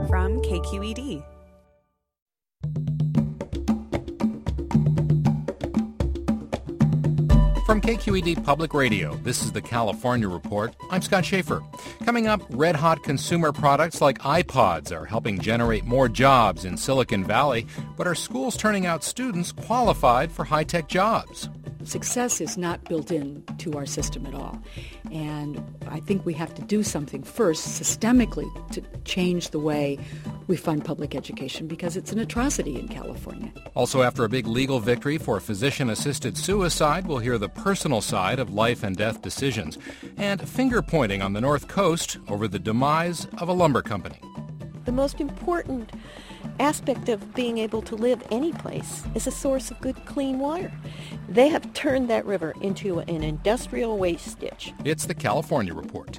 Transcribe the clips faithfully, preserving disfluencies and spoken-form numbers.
from K Q E D. From K Q E D Public Radio, this is the California Report. I'm Scott Schaefer. Coming up, red-hot consumer products like iPods are helping generate more jobs in Silicon Valley, but are schools turning out students qualified for high-tech jobs? Success is not built into our system at all. And I think we have to do something first systemically to change the way we fund public education, because it's an atrocity in California. Also, after a big legal victory for physician-assisted suicide, we'll hear the personal side of life and death decisions, and finger-pointing on the North Coast over the demise of a lumber company. The most important aspect of being able to live any place is a source of good, clean water. They have turned that river into an industrial waste ditch. It's the California Report.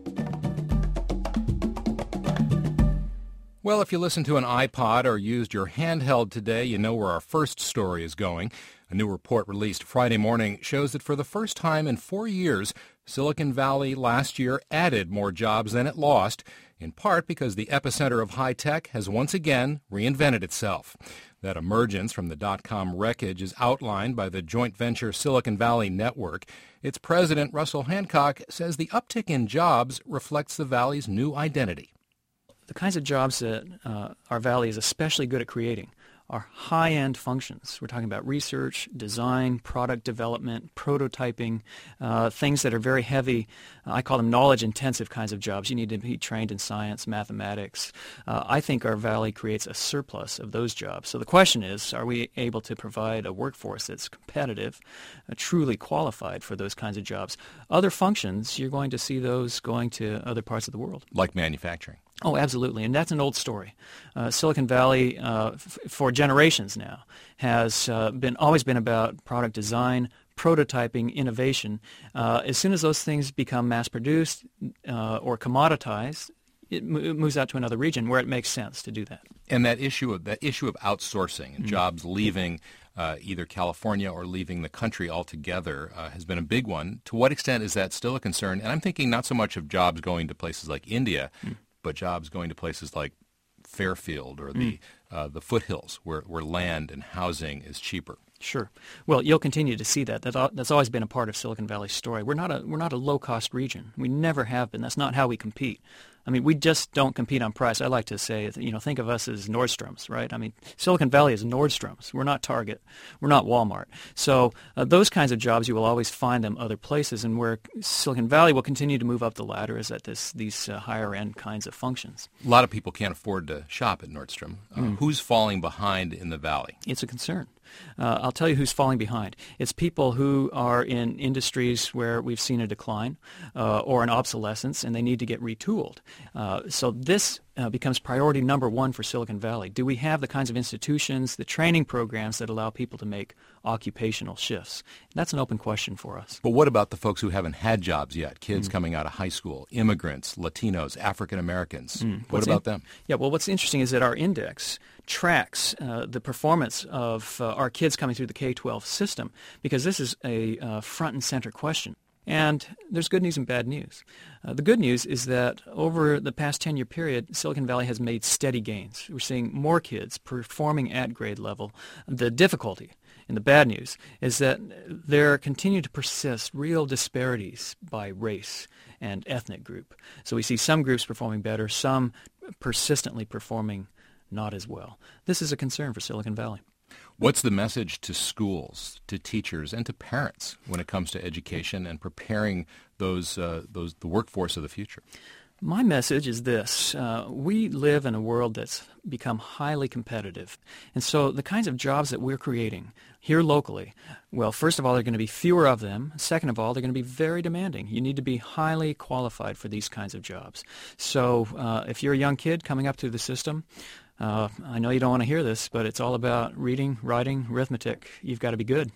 Well, if you listened to an iPod or used your handheld today, you know where our first story is going. A new report released Friday morning shows that for the first time in four years, Silicon Valley last year added more jobs than it lost, in part because the epicenter of high tech has once again reinvented itself. That emergence from the dot-com wreckage is outlined by the joint venture Silicon Valley Network. Its president, Russell Hancock, says the uptick in jobs reflects the valley's new identity. The kinds of jobs that uh, our valley is especially good at creating are high-end functions. We're talking about research, design, product development, prototyping, uh, things that are very heavy. Uh, I call them knowledge-intensive kinds of jobs. You need to be trained in science, mathematics. Uh, I think our valley creates a surplus of those jobs. So the question is, are we able to provide a workforce that's competitive, uh, truly qualified for those kinds of jobs? Other functions, you're going to see those going to other parts of the world. Like manufacturing. Oh, absolutely, and that's an old story. Uh, Silicon Valley, uh, f- for generations now, has uh, been always been about product design, prototyping, innovation. Uh, as soon as those things become mass-produced uh, or commoditized, it, mo- it moves out to another region where it makes sense to do that. And that issue of that issue of outsourcing and mm-hmm. jobs leaving uh, either California or leaving the country altogether uh, has been a big one. To what extent is that still a concern? And I'm thinking not so much of jobs going to places like India, mm-hmm. but jobs going to places like Fairfield or the mm. uh, the foothills where, where land and housing is cheaper. Sure. Well, you'll continue to see that. That's, that's always been a part of Silicon Valley's story. We're not a we're not a low-cost region. We never have been. That's not how we compete. I mean, we just don't compete on price. I like to say, you know, think of us as Nordstrom's, right? I mean, Silicon Valley is Nordstrom's. We're not Target. We're not Walmart. So uh, those kinds of jobs, you will always find them other places. And where Silicon Valley will continue to move up the ladder is at this, these uh, higher-end kinds of functions. A lot of people can't afford to shop at Nordstrom. Uh, mm. Who's falling behind in the valley? It's a concern. Uh, I'll tell you who's falling behind. It's people who are in industries where we've seen a decline uh, or an obsolescence, and they need to get retooled. Uh, so this uh, becomes priority number one for Silicon Valley. Do we have the kinds of institutions, the training programs that allow people to make occupational shifts? That's an open question for us. But what about the folks who haven't had jobs yet? Kids mm. coming out of high school, immigrants, Latinos, African Americans. Mm. What what's about in- them? Yeah, well, what's interesting is that our index tracks uh, the performance of uh, our kids coming through the K twelve system, because this is a uh, front and center question. And there's good news and bad news. Uh, the good news is that over the past ten-year period, Silicon Valley has made steady gains. We're seeing more kids performing at grade level. The difficulty and the bad news is that there continue to persist real disparities by race and ethnic group. So we see some groups performing better, some persistently performing not as well. This is a concern for Silicon Valley. What's the message to schools, to teachers, and to parents when it comes to education and preparing those uh, those the workforce of the future? My message is this. Uh, we live in a world that's become highly competitive. And so the kinds of jobs that we're creating here locally, well, first of all, there are going to be fewer of them. Second of all, they're going to be very demanding. You need to be highly qualified for these kinds of jobs. So uh, if you're a young kid coming up through the system, uh, I know you don't want to hear this, but it's all about reading, writing, arithmetic. You've got to be good.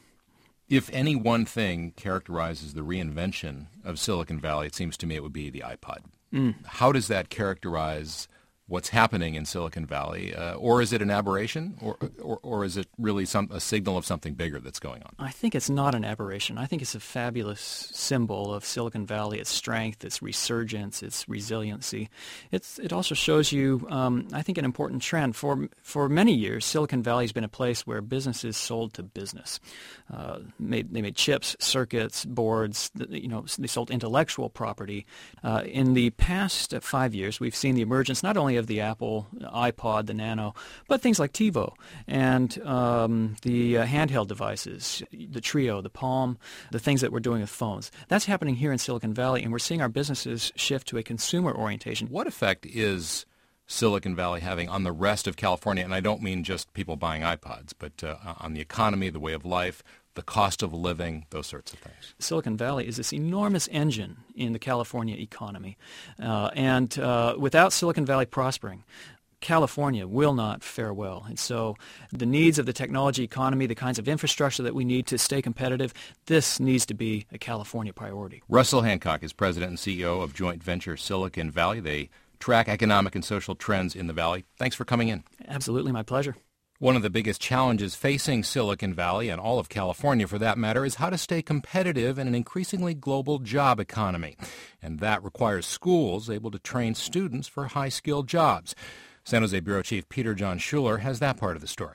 If any one thing characterizes the reinvention of Silicon Valley, it seems to me it would be the iPod. Mm. How does that characterize what's happening in Silicon Valley, uh, or is it an aberration, or, or or is it really some a signal of something bigger that's going on? I think it's not an aberration. I think it's a fabulous symbol of Silicon Valley, its strength, its resurgence, its resiliency. It's, it also shows you, um, I think, an important trend. For for many years, Silicon Valley has been a place where businesses sold to business. Uh, made, they made chips, circuits, boards. You know, they sold intellectual property. Uh, in the past five years, we've seen the emergence not only of the Apple iPod, the Nano, but things like TiVo and um, the uh, handheld devices, the Trio, the Palm, the things that we're doing with phones. That's happening here in Silicon Valley, and we're seeing our businesses shift to a consumer orientation. What effect is Silicon Valley having on the rest of California? And I don't mean just people buying iPods, but uh, on the economy, the way of life, the cost of living, those sorts of things. Silicon Valley is this enormous engine in the California economy. Uh, and uh, without Silicon Valley prospering, California will not fare well. And so the needs of the technology economy, the kinds of infrastructure that we need to stay competitive, this needs to be a California priority. Russell Hancock is president and C E O of joint venture Silicon Valley. They track economic and social trends in the Valley. Thanks for coming in. Absolutely, my pleasure. One of the biggest challenges facing Silicon Valley, and all of California for that matter, is how to stay competitive in an increasingly global job economy. And that requires schools able to train students for high-skilled jobs. San Jose Bureau Chief Peter John Schuler has that part of the story.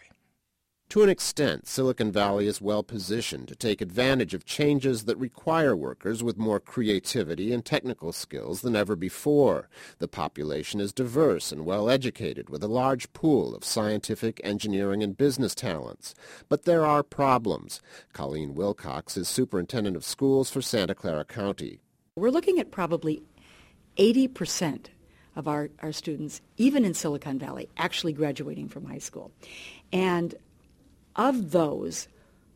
To an extent, Silicon Valley is well positioned to take advantage of changes that require workers with more creativity and technical skills than ever before. The population is diverse and well educated, with a large pool of scientific, engineering, and business talents. But there are problems. Colleen Wilcox is superintendent of schools for Santa Clara County. We're looking at probably eighty percent of our, our students, even in Silicon Valley, actually graduating from high school. And of those,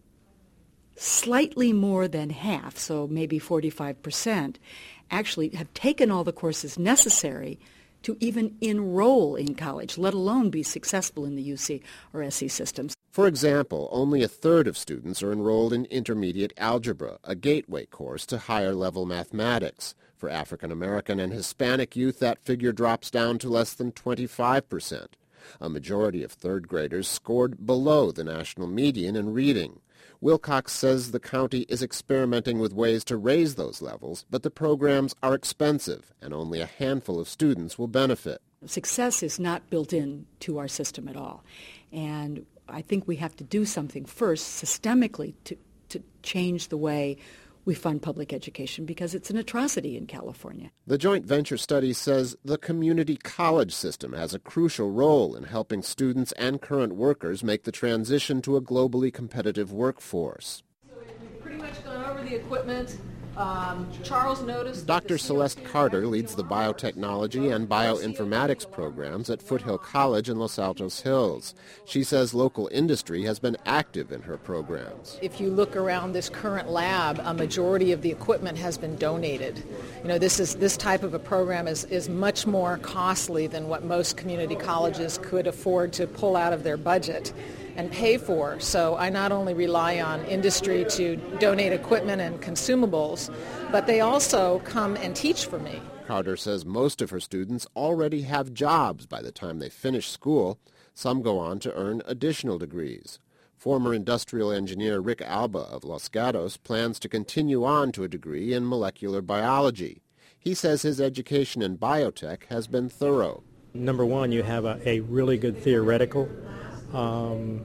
slightly more than half, so maybe forty-five percent, actually have taken all the courses necessary to even enroll in college, let alone be successful in the U C or S E systems. For example, only a third of students are enrolled in intermediate algebra, a gateway course to higher-level mathematics. For African American and Hispanic youth, that figure drops down to less than twenty-five percent. A majority of third graders scored below the national median in reading. Wilcox says the county is experimenting with ways to raise those levels, but the programs are expensive, and only a handful of students will benefit. Success is not built in to our system at all. And I think we have to do something first systemically to, to change the way we fund public education, because it's an atrocity in California. The joint venture study says the community college system has a crucial role in helping students and current workers make the transition to a globally competitive workforce. So we've pretty much gone over the equipment. Um, Charles noticed... Doctor Celeste Carter leads the biotechnology and bioinformatics programs at Foothill College in Los Altos Hills. She says local industry has been active in her programs. If you look around this current lab, a majority of the equipment has been donated. You know, this is this type of a program is, is much more costly than what most community colleges could afford to pull out of their budget and pay for. So I not only rely on industry to donate equipment and consumables, but they also come and teach for me. Carter says most of her students already have jobs by the time they finish school. Some go on to earn additional degrees. Former industrial engineer Rick Alba of Los Gatos plans to continue on to a degree in molecular biology. He says his education in biotech has been thorough. Number one, you have a, a really good theoretical Um,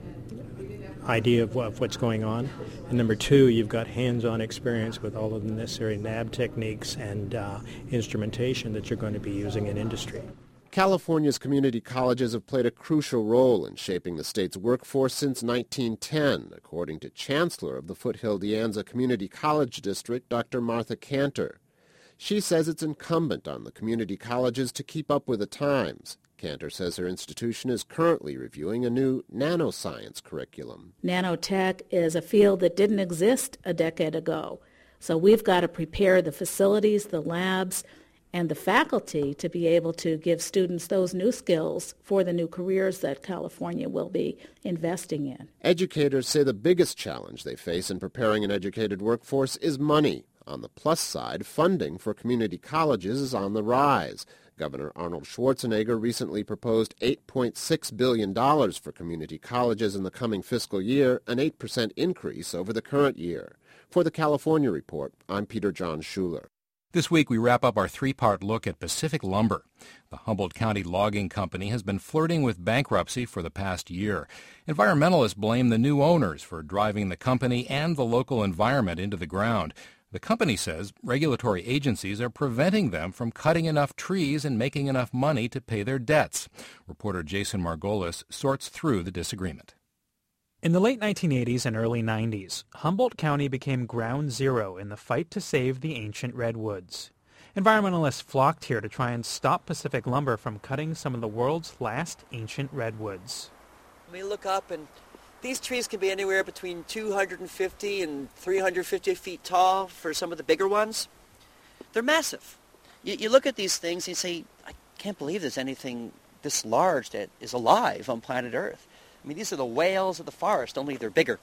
idea of, what, of what's going on. And number two, you've got hands-on experience with all of the necessary N A B techniques and uh, instrumentation that you're going to be using in industry. California's community colleges have played a crucial role in shaping the state's workforce since nineteen ten, according to Chancellor of the Foothill De Anza Community College District, Doctor Martha Cantor. She says it's incumbent on the community colleges to keep up with the times. Cantor says her institution is currently reviewing a new nanoscience curriculum. Nanotech is a field that didn't exist a decade ago. So we've got to prepare the facilities, the labs, and the faculty to be able to give students those new skills for the new careers that California will be investing in. Educators say the biggest challenge they face in preparing an educated workforce is money. On the plus side, funding for community colleges is on the rise. Governor Arnold Schwarzenegger recently proposed eight point six billion dollars for community colleges in the coming fiscal year, an eight percent increase over the current year. For the California Report, I'm Peter John Schuler. This week, we wrap up our three-part look at Pacific Lumber. The Humboldt County Logging Company has been flirting with bankruptcy for the past year. Environmentalists blame the new owners for driving the company and the local environment into the ground. The company says regulatory agencies are preventing them from cutting enough trees and making enough money to pay their debts. Reporter Jason Margolis sorts through the disagreement. In the late nineteen eighties and early nineties, Humboldt County became ground zero in the fight to save the ancient redwoods. Environmentalists flocked here to try and stop Pacific Lumber from cutting some of the world's last ancient redwoods. We look up and these trees can be anywhere between two hundred fifty and three hundred fifty feet tall for some of the bigger ones. They're massive. You, you look at these things and you say, I can't believe there's anything this large that is alive on planet Earth. I mean, these are the whales of the forest, only they're bigger.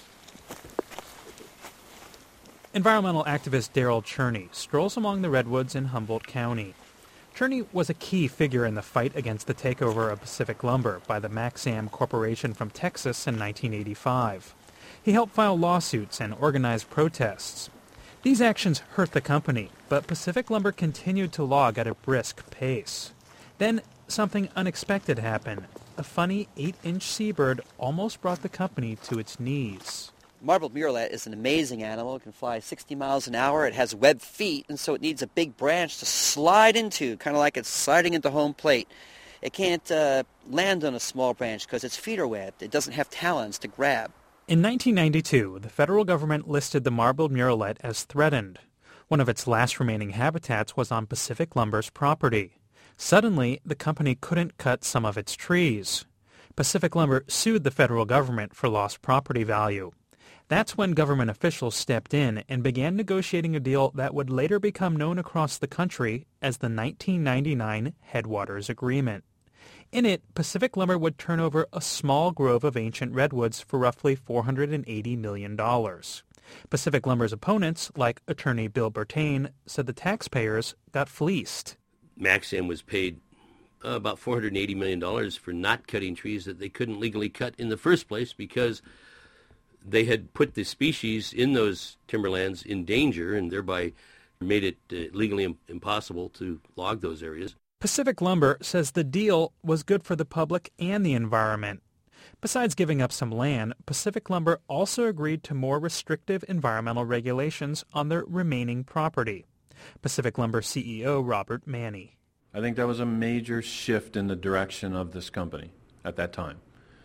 Environmental activist Daryl Cherney strolls among the redwoods in Humboldt County. Cherney was a key figure in the fight against the takeover of Pacific Lumber by the Maxam Corporation from Texas in nineteen eighty-five. He helped file lawsuits and organize protests. These actions hurt the company, but Pacific Lumber continued to log at a brisk pace. Then something unexpected happened. A funny eight-inch seabird almost brought the company to its knees. Marbled murrelet is an amazing animal. It can fly sixty miles an hour. It has webbed feet, and so it needs a big branch to slide into, kind of like it's sliding into home plate. It can't uh, land on a small branch because its feet are webbed. It doesn't have talons to grab. In nineteen ninety-two, the federal government listed the marbled murrelet as threatened. One of its last remaining habitats was on Pacific Lumber's property. Suddenly, the company couldn't cut some of its trees. Pacific Lumber sued the federal government for lost property value. That's when government officials stepped in and began negotiating a deal that would later become known across the country as the nineteen ninety-nine Headwaters Agreement. In it, Pacific Lumber would turn over a small grove of ancient redwoods for roughly four hundred eighty million dollars. Pacific Lumber's opponents, like attorney Bill Bertain, said the taxpayers got fleeced. Maxam was paid uh, about four hundred eighty million dollars for not cutting trees that they couldn't legally cut in the first place because they had put the species in those timberlands in danger and thereby made it uh, legally im- impossible to log those areas. Pacific Lumber says the deal was good for the public and the environment. Besides giving up some land, Pacific Lumber also agreed to more restrictive environmental regulations on their remaining property. Pacific Lumber C E O Robert Manny. I think that was a major shift in the direction of this company at that time.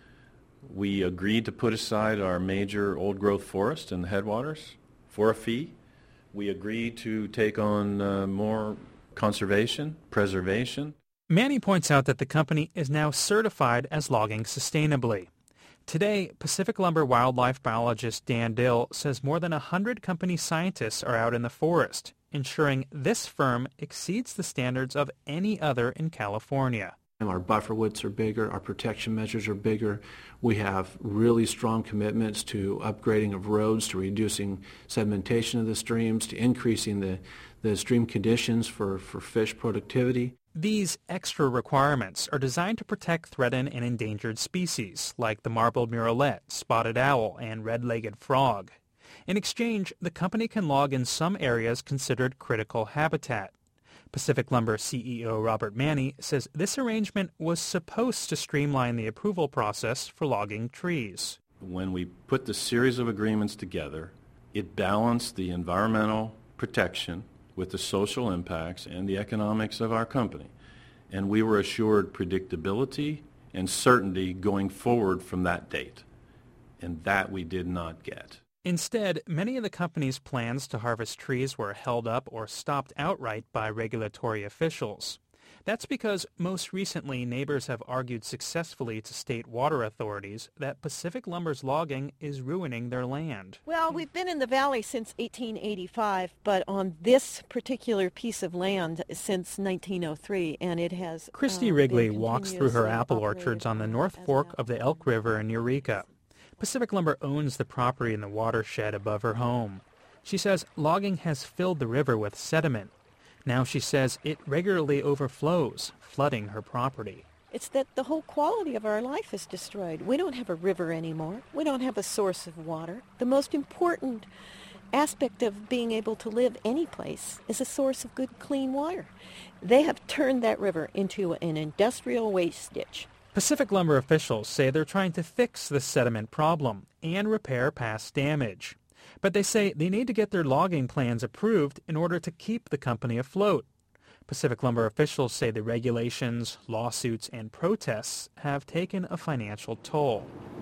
We agreed to put aside our major old-growth forest in the headwaters for a fee. We agreed to take on uh, more conservation, preservation. Manny points out that the company is now certified as logging sustainably. Today, Pacific Lumber wildlife biologist Dan Dill says more than one hundred company scientists are out in the forest, ensuring this firm exceeds the standards of any other in California. Our buffer widths are bigger, our protection measures are bigger. We have really strong commitments to upgrading of roads, to reducing sedimentation of the streams, to increasing the, the stream conditions for, for fish productivity. These extra requirements are designed to protect threatened and endangered species like the marbled murrelet, spotted owl, and red-legged frog. In exchange, the company can log in some areas considered critical habitat. Pacific Lumber C E O Robert Manny says this arrangement was supposed to streamline the approval process for logging trees. When we put the series of agreements together, it balanced the environmental protection with the social impacts and the economics of our company. And we were assured predictability and certainty going forward from that date. And that we did not get. Instead, many of the company's plans to harvest trees were held up or stopped outright by regulatory officials. That's because most recently neighbors have argued successfully to state water authorities that Pacific Lumber's logging is ruining their land. Well, we've been in the valley since eighteen eighty-five, but on this particular piece of land since nineteen oh three, and it has... Christy uh, Wrigley walks through her apple orchards on the North Fork of the Elk River in Eureka. Pacific Lumber owns the property in the watershed above her home. She says logging has filled the river with sediment. Now she says it regularly overflows, flooding her property. It's that the whole quality of our life is destroyed. We don't have a river anymore. We don't have a source of water. The most important aspect of being able to live any place is a source of good, clean water. They have turned that river into an industrial waste ditch. Pacific Lumber officials say they're trying to fix the sediment problem and repair past damage. But they say they need to get their logging plans approved in order to keep the company afloat. Pacific Lumber officials say the regulations, lawsuits, and protests have taken a financial toll.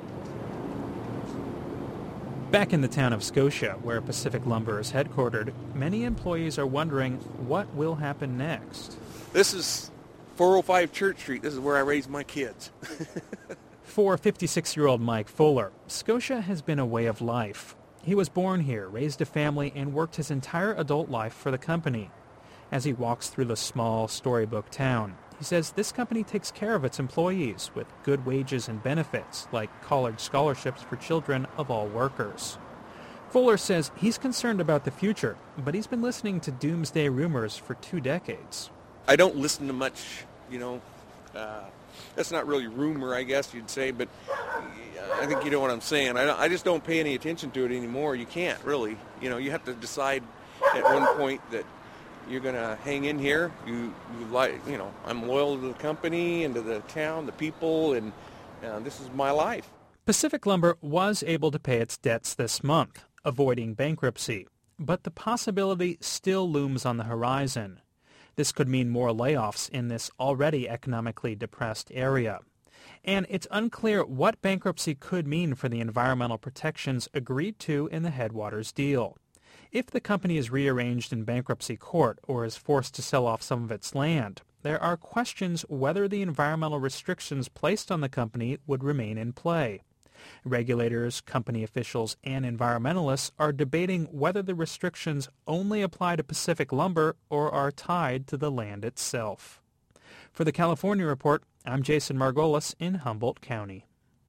Back in the town of Scotia, where Pacific Lumber is headquartered, many employees are wondering what will happen next. This is four oh five Church Street. This is where I raised my kids. For fifty-six-year-old Mike Fuller, Scotia has been a way of life. He was born here, raised a family, and worked his entire adult life for the company. As he walks through the small, storybook town, he says this company takes care of its employees with good wages and benefits, like college scholarships for children of all workers. Fuller says he's concerned about the future, but he's been listening to doomsday rumors for two decades. I don't listen to much, you know, uh, that's not really rumor, I guess you'd say, but I think you know what I'm saying. I, I just don't pay any attention to it anymore. You can't, really. You know, you have to decide at one point that you're going to hang in here. You, you like, you know, I'm loyal to the company and to the town, the people, and uh, this is my life. Pacific Lumber was able to pay its debts this month, avoiding bankruptcy, but the possibility still looms on the horizon. This could mean more layoffs in this already economically depressed area. And it's unclear what bankruptcy could mean for the environmental protections agreed to in the Headwaters deal. If the company is rearranged in bankruptcy court or is forced to sell off some of its land, there are questions whether the environmental restrictions placed on the company would remain in play. Regulators, company officials, and environmentalists are debating whether the restrictions only apply to Pacific Lumber or are tied to the land itself. For the California Report, I'm Jason Margolis in Humboldt County.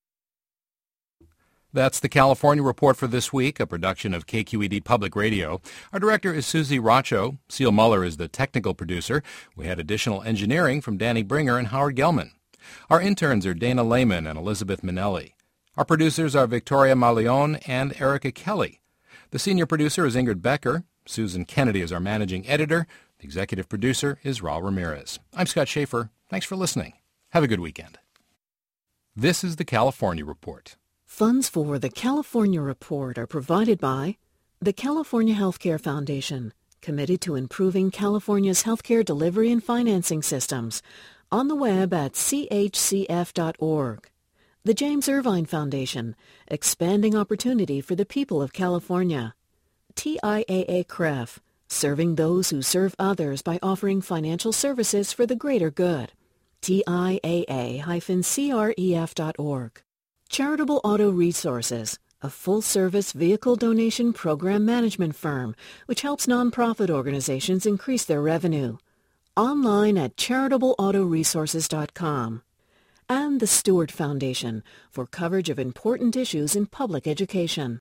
That's the California Report for this week, a production of K Q E D Public Radio. Our director is Susie Rocho. Seal Muller is the technical producer. We had additional engineering from Danny Bringer and Howard Gelman. Our interns are Dana Lehman and Elizabeth Minnelli. Our producers are Victoria Malion and Erica Kelly. The senior producer is Ingrid Becker. Susan Kennedy is our managing editor. The executive producer is Raul Ramirez. I'm Scott Schaefer. Thanks for listening. Have a good weekend. This is the California Report. Funds for the California Report are provided by the California Healthcare Foundation, committed to improving California's healthcare delivery and financing systems, on the web at c h c f dot org. The James Irvine Foundation, expanding opportunity for the people of California. T I A A C R E F, serving those who serve others by offering financial services for the greater good. T I A A C R E F dot org. Charitable Auto Resources, a full-service vehicle donation program management firm which helps nonprofit organizations increase their revenue. Online at charitable auto resources dot com. And the Stewart Foundation for coverage of important issues in public education.